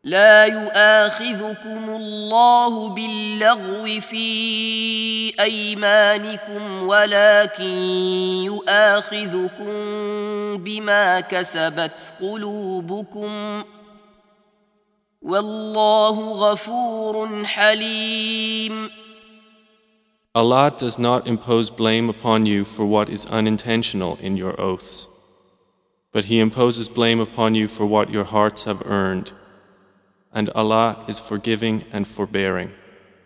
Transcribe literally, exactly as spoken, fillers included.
لا يؤاخذكم الله باللغو في أيمانكم ولكن يؤاخذكم بما كسبت قلوبكم والله غفور حليم. Allah does not impose blame upon you for what is unintentional in your oaths, but He imposes blame upon you for what your hearts have earned, and Allah is forgiving and forbearing.